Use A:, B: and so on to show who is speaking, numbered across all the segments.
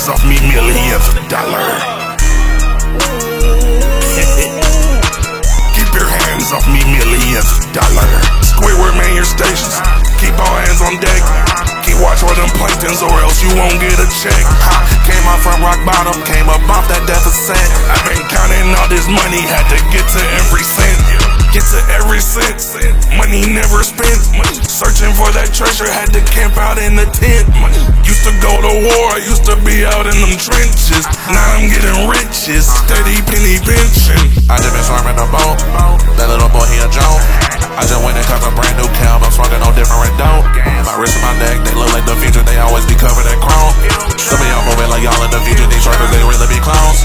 A: off me, millions of dollars. Keep your hands off me, millions of dollars. Squidward, man, your stations. Keep all hands on deck. Keep watch for them planktons or else you won't get a check. Came out from rock bottom, came up off that deficit. I've been counting all this money, had to get to every cent. Get to every cent, money never spent. Searching for that treasure, had to camp out in the tent. Used to go to war, used to be out in them trenches. Now I'm getting riches, steady penny pinching.
B: I just been swarming the boat, that little boy he a joke. I just went and caught a brand new cab, I'm smoking on different dope. My wrist and my neck, they look like the future, they always be covered in chrome. Some of y'all moving like y'all in the future, these rappers they really be clowns.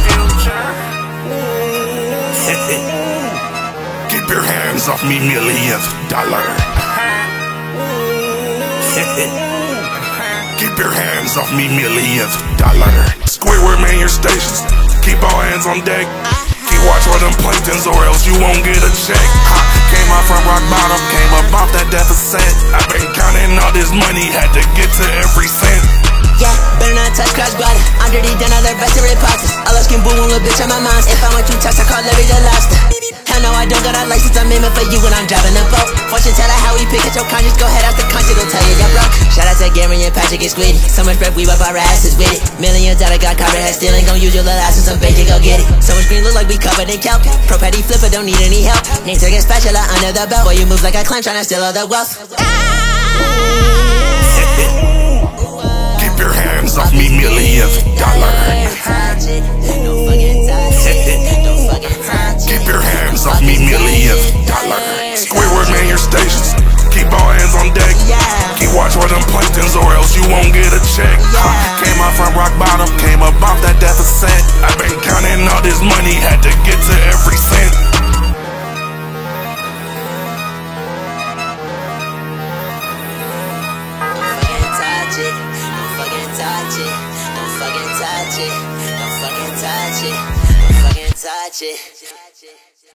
A: Keep your hands off me, millions of dollars. Keep your hands off me, millions of dollars. Squidward, man, your stations. Keep all hands on deck. Keep watch for them planktons or else you won't get a check.
B: Came out from rock bottom, came up off that deficit.
A: I've been counting all this money, had to get to every cent.
C: Yeah, better not touch crash guard. I'm dirty, done all the rest of reporters. All I skin boom, little bitch, I'm a monster. If I want you touch, I call Larry the lobster. Hell no, I don't got a license, I'm aiming for you when I'm driving a boat. Fortune teller, how we pick at your conscience, go ahead, ask the conscience, they'll tell you you're broke. Shout out to Gary and Patrick and Squiddy. So much breath, we wipe our asses with it. $1 million got covered, head stealing, gon' use your little ass and some bacon, go get it. So much green, look like we covered in kelp. Pro patty flipper, don't need any help. Name to get spatula under the belt. Boy, you move like a clown, tryna steal all the wealth.
A: Keep your hands off me, millions of dollars. Keep your hands off me, millions of dollars. Squidward, man, your stations. Keep all hands on deck. Keep watch for them planktons or else you won't get a check.
B: Came out from rock bottom, came up off that deficit.
A: I've been counting all this money, had to get to every cent.
C: Don't fucking touch it.